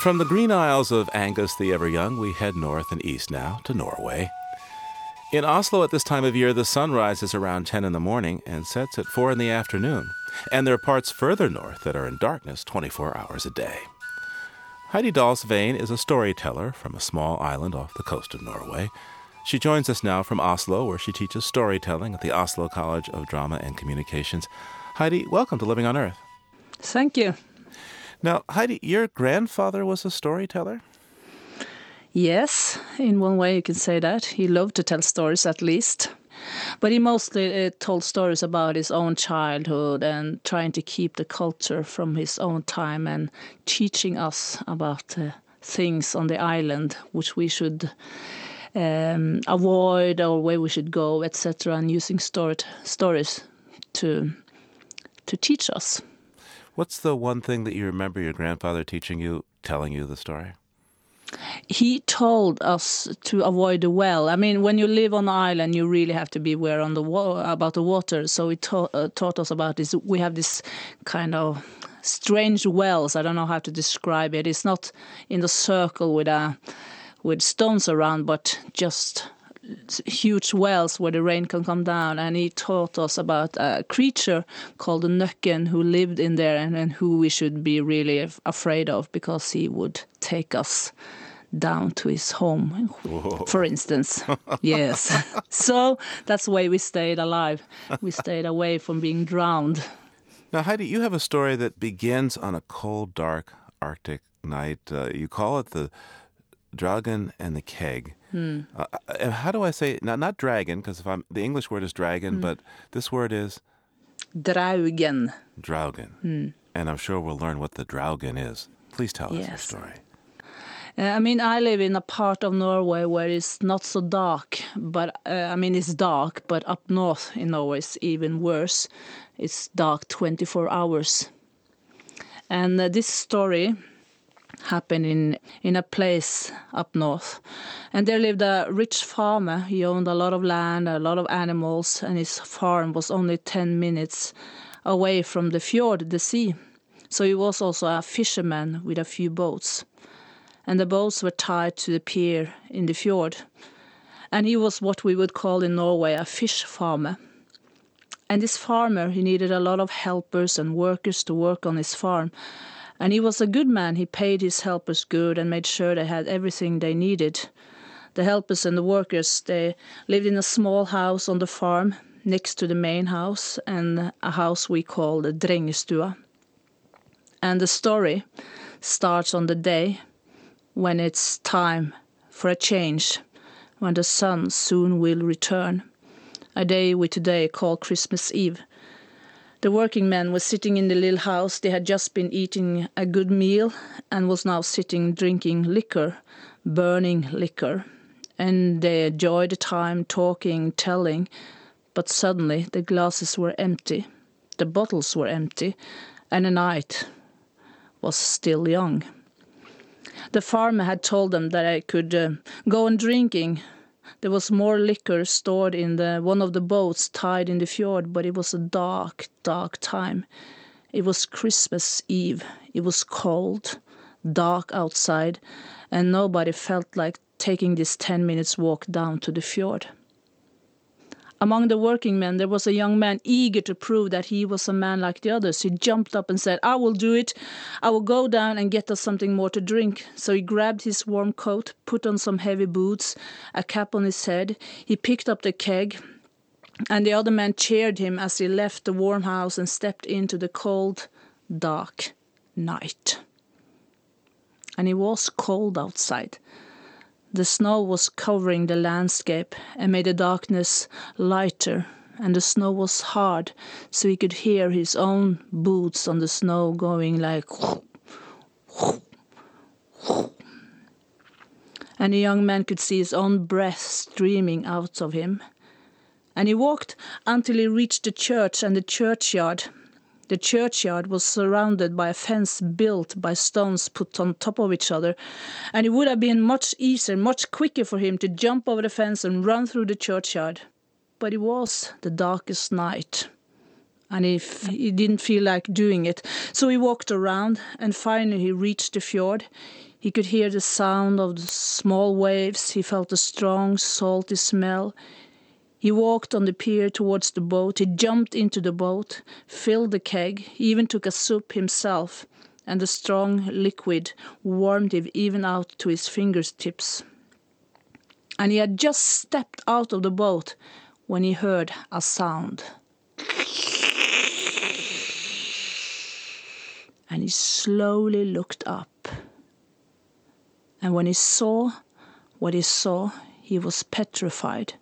From the green isles of Angus the Ever-Young, we head north and east now to Norway. In Oslo at this time of year, the sun rises around 10 in the morning and sets at 4 in the afternoon. And there are parts further north that are in darkness 24 hours a day. Heidi Dahlsveen is a storyteller from a small island off the coast of Norway. She joins us now from Oslo, where she teaches storytelling at the Oslo College of Drama and Communications. Heidi, welcome to Living on Earth. Thank you. Now, Heidi, your grandfather was a storyteller? Yes, in one way you can say that. He loved to tell stories at least. But he mostly told stories about his own childhood and trying to keep the culture from his own time and teaching us about things on the island which we should avoid or where we should go, etc., and using stories to teach us. What's the one thing that you remember your grandfather telling you the story? He told us to avoid the well. I mean, when you live on an island, you really have to be aware about the water. So he taught us about this. We have this kind of strange wells. I don't know how to describe it. It's not in the circle with stones around, but just huge wells where the rain can come down. And he taught us about a creature called the Nøkken who lived in there and who we should be really afraid of because he would take us down to his home, Whoa. For instance. Yes. So that's why we stayed alive. We stayed away from being drowned. Now, Heidi, you have a story that begins on a cold, dark Arctic night. You call it the Dragon and the Keg. How do I say it? Not dragon, because the English word is dragon, but this word is? Draugen. Draugen. And I'm sure we'll learn what the Draugen is. Please tell us your story. I live in a part of Norway where it's not so dark, but it's dark, but up north in Norway it's even worse. It's dark 24 hours. And this story happened in a place up north. And there lived a rich farmer. He owned a lot of land, a lot of animals, and his farm was only 10 minutes away from the fjord, the sea. So he was also a fisherman with a few boats. And the boats were tied to the pier in the fjord. And he was what we would call in Norway a fish farmer. And this farmer, he needed a lot of helpers and workers to work on his farm. And he was a good man. He paid his helpers good and made sure they had everything they needed. The helpers and the workers, they lived in a small house on the farm next to the main house and a house we call the Drengestua. And the story starts on the day when it's time for a change, when the sun soon will return, a day we today call Christmas Eve. The working men were sitting in the little house. They had just been eating a good meal and was now sitting drinking liquor, burning liquor. And they enjoyed the time talking, telling, but suddenly the glasses were empty, the bottles were empty, and the night was still young. The farmer had told them that I could go on drinking. There was more liquor stored in one of the boats tied in the fjord, but it was a dark, dark time. It was Christmas Eve. It was cold, dark outside, and nobody felt like taking this 10 minutes walk down to the fjord. Among the working men, there was a young man eager to prove that he was a man like the others. He jumped up and said, "I will do it. I will go down and get us something more to drink." So he grabbed his warm coat, put on some heavy boots, a cap on his head. He picked up the keg, and the other men cheered him as he left the warm house and stepped into the cold, dark night. And it was cold outside. The snow was covering the landscape and made the darkness lighter, and the snow was hard, so he could hear his own boots on the snow going like whoop, whoop, whoop. And the young man could see his own breath streaming out of him. And he walked until he reached the church and the churchyard. The churchyard was surrounded by a fence built by stones put on top of each other, and it would have been much easier, much quicker for him to jump over the fence and run through the churchyard. But it was the darkest night, and he didn't feel like doing it. So he walked around, and finally he reached the fjord. He could hear the sound of the small waves. He felt a strong, salty smell. He walked on the pier towards the boat. He jumped into the boat, filled the keg, he even took a sip himself, and the strong liquid warmed him even out to his fingertips. And he had just stepped out of the boat when he heard a sound. And he slowly looked up. And when he saw what he saw, he was petrified.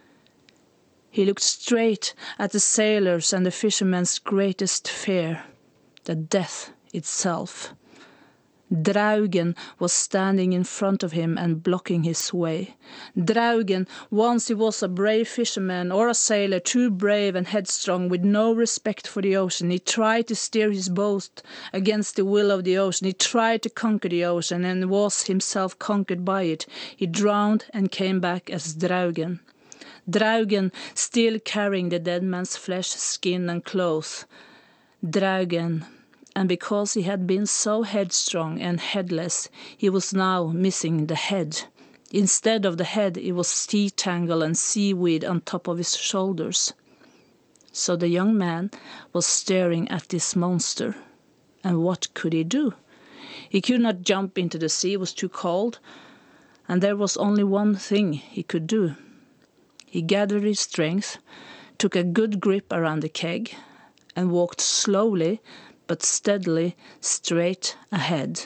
He looked straight at the sailors and the fishermen's greatest fear, the death itself. Draugen was standing in front of him and blocking his way. Draugen, once he was a brave fisherman or a sailor, too brave and headstrong, with no respect for the ocean. He tried to steer his boat against the will of the ocean. He tried to conquer the ocean and was himself conquered by it. He drowned and came back as Draugen. Draugen, still carrying the dead man's flesh, skin and clothes. Draugen, and because he had been so headstrong and headless, he was now missing the head. Instead of the head, it was sea tangle and seaweed on top of his shoulders. So the young man was staring at this monster. And what could he do? He could not jump into the sea, it was too cold. And there was only one thing he could do. He gathered his strength, took a good grip around the keg, and walked slowly but steadily straight ahead.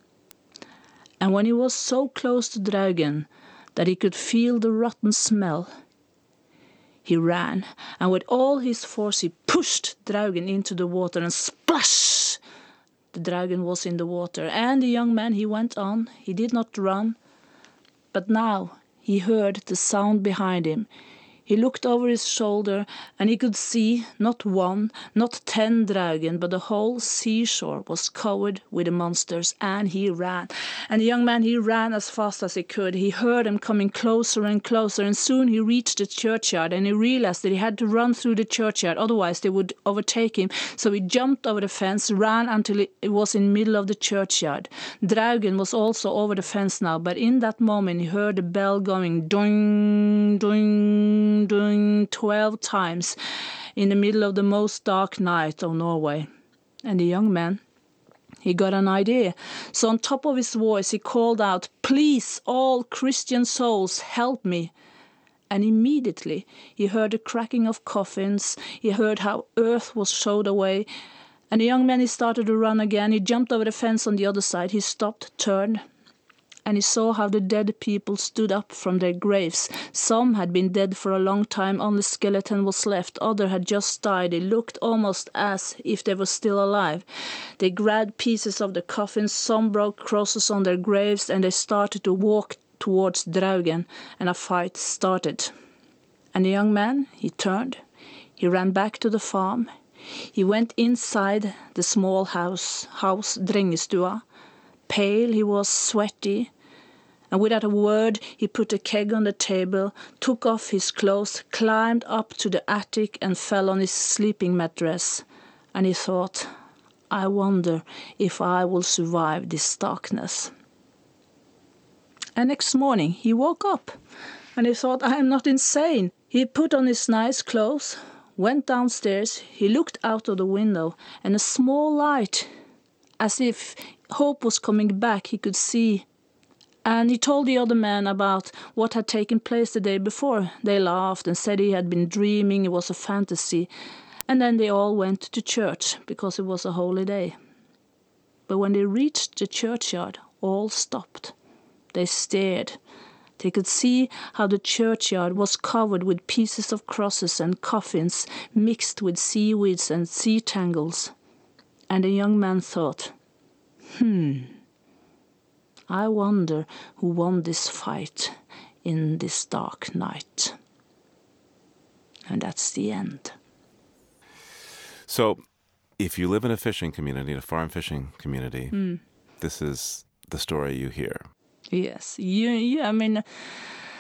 And when he was so close to Draugen that he could feel the rotten smell, he ran, and with all his force he pushed Draugen into the water, and splash! The Draugen was in the water, and the young man, he went on. He did not run, but now he heard the sound behind him. He looked over his shoulder, and he could see not 1, not 10 Draugen, but the whole seashore was covered with the monsters, and he ran. And the young man, he ran as fast as he could. He heard them coming closer and closer, and soon he reached the churchyard, and he realized that he had to run through the churchyard, otherwise they would overtake him. So he jumped over the fence, ran until it was in the middle of the churchyard. Draugen was also over the fence now, but in that moment he heard the bell going doing, doing, doing 12 times in the middle of the most dark night of Norway. And the young man, he got an idea. So on top of his voice he called out, "Please, all Christian souls, help me." And immediately he heard the cracking of coffins, he heard how earth was showed away, and the young man, he started to run again. He jumped over the fence on the other side, he stopped, turned, and he saw how the dead people stood up from their graves. Some had been dead for a long time, only skeleton was left. Others had just died. They looked almost as if they were still alive. They grabbed pieces of the coffins, some broke crosses on their graves, and they started to walk towards Draugen, and a fight started. And the young man, he turned. He ran back to the farm. He went inside the small house, Drengestua. Pale, he was sweaty, and without a word he put a keg on the table, took off his clothes, climbed up to the attic and fell on his sleeping mattress. And he thought, I wonder if I will survive this darkness. And next morning he woke up, and he thought, I am not insane. He put on his nice clothes, went downstairs, he looked out of the window, and a small light, as if hope was coming back, he could see. And he told the other man about what had taken place the day before. They laughed and said he had been dreaming, it was a fantasy. And then they all went to church, because it was a holy day. But when they reached the churchyard, all stopped. They stared. They could see how the churchyard was covered with pieces of crosses and coffins, mixed with seaweeds and sea tangles. And the young man thought, I wonder who won this fight in this dark night. And that's the end. So, if you live in a fishing community, a farm fishing community, this is the story you hear. Yes, I mean,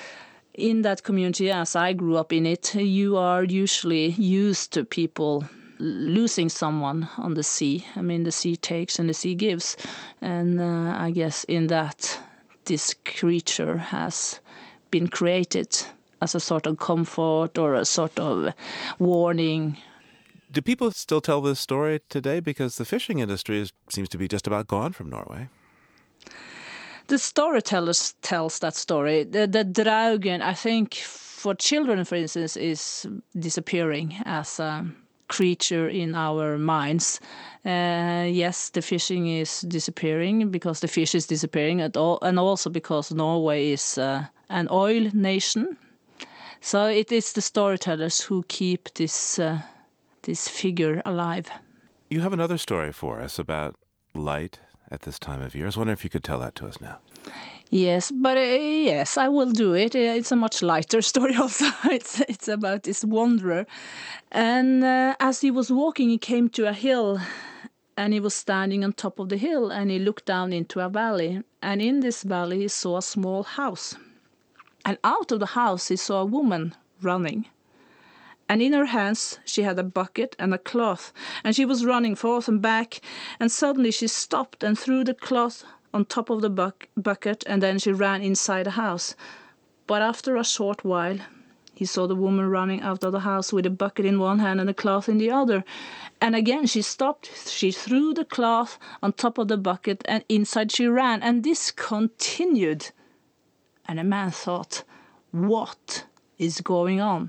in that community, as I grew up in it, you are usually used to people losing someone on the sea. I mean, the sea takes and the sea gives. And I guess in that, this creature has been created as a sort of comfort or a sort of warning. Do people still tell this story today? Because the fishing industry seems to be just about gone from Norway. The storytellers tells that story. The Draugen, I think, for children, for instance, is disappearing as a creature in our minds. Yes, the fishing is disappearing because the fish is disappearing, and also because Norway is an oil nation. So it is the storytellers who keep this figure alive. You have another story for us about light at this time of year. I was wondering if you could tell that to us now. Yes, but yes, I will do it. It's a much lighter story also. It's about this wanderer. And as he was walking, he came to a hill, and he was standing on top of the hill, and he looked down into a valley. And in this valley, he saw a small house. And out of the house, he saw a woman running. And in her hands, she had a bucket and a cloth, and she was running forth and back, and suddenly she stopped and threw the cloth on top of the bucket, and then she ran inside the house. But after a short while, he saw the woman running out of the house with a bucket in one hand and a cloth in the other. And again she stopped, she threw the cloth on top of the bucket, and inside she ran, and this continued. And a man thought, what is going on?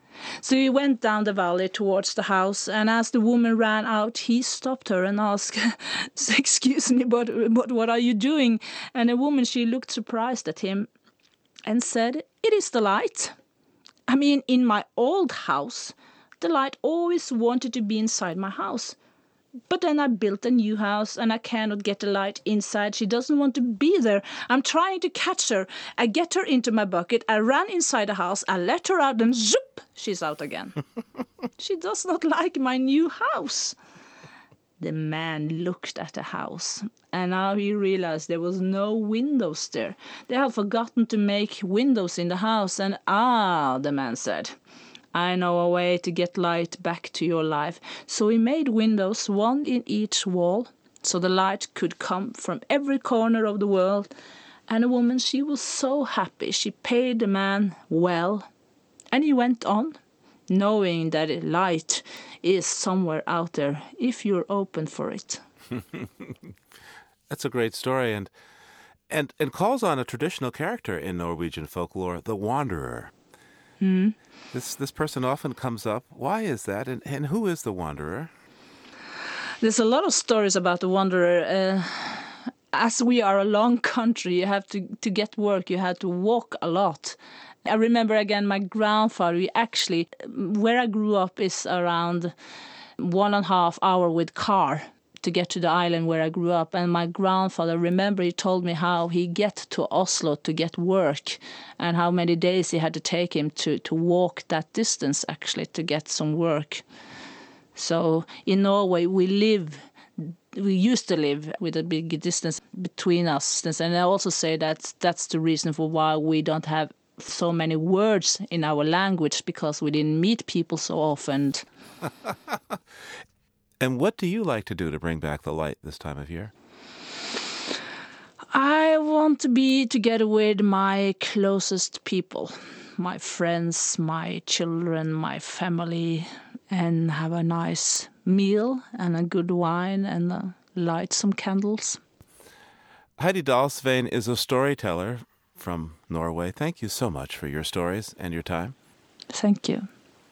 So he went down the valley towards the house, and as the woman ran out, he stopped her and asked, excuse me, but what are you doing? And the woman, she looked surprised at him and said, it is the light. I mean, in my old house, the light always wanted to be inside my house. But then I built a new house and I cannot get the light inside. She doesn't want to be there. I'm trying to catch her. I get her into my bucket. I ran inside the house. I let her out and zoop, she's out again. She does not like my new house. The man looked at the house, and now he realized there was no windows there. They had forgotten to make windows in the house, and the man said, I know a way to get light back to your life. So he made windows, one in each wall, so the light could come from every corner of the world. And the woman, she was so happy. She paid the man well. And he went on, knowing that light is somewhere out there if you're open for it. That's a great story, and calls on a traditional character in Norwegian folklore, the wanderer. This person often comes up. Why is that? And who is the wanderer? There's a lot of stories about the wanderer. As we are a long country, you have to get work, you have to walk a lot. I remember again my grandfather, where I grew up is around 1.5 hours with car to get to the island where I grew up. And my grandfather, remember, he told me how he get to Oslo to get work and how many days he had to take him to walk that distance actually to get some work. So in Norway we used to live with a big distance between us. And I also say that that's the reason for why we don't have so many words in our language, because we didn't meet people so often. And what do you like to do to bring back the light this time of year? I want to be together with my closest people, my friends, my children, my family, and have a nice meal and a good wine and light some candles. Heidi Dalsveien is a storyteller from Norway. Thank you so much for your stories and your time. Thank you.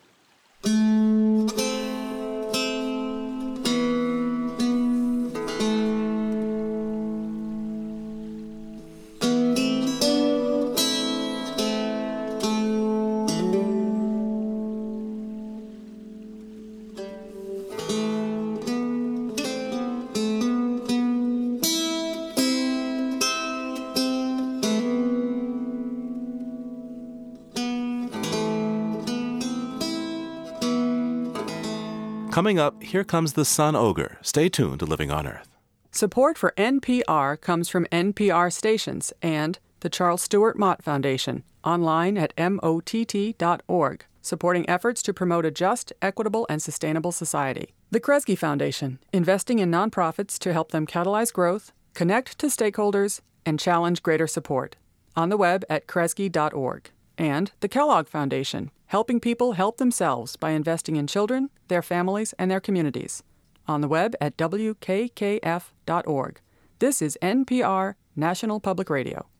Coming up, here comes the Sun Ogre. Stay tuned to Living on Earth. Support for NPR comes from NPR stations and the Charles Stewart Mott Foundation, online at mott.org. supporting efforts to promote a just, equitable, and sustainable society. The Kresge Foundation, investing in nonprofits to help them catalyze growth, connect to stakeholders, and challenge greater support. On the web at kresge.org. And the Kellogg Foundation, helping people help themselves by investing in children, their families, and their communities. On the web at wkkf.org. This is NPR, National Public Radio.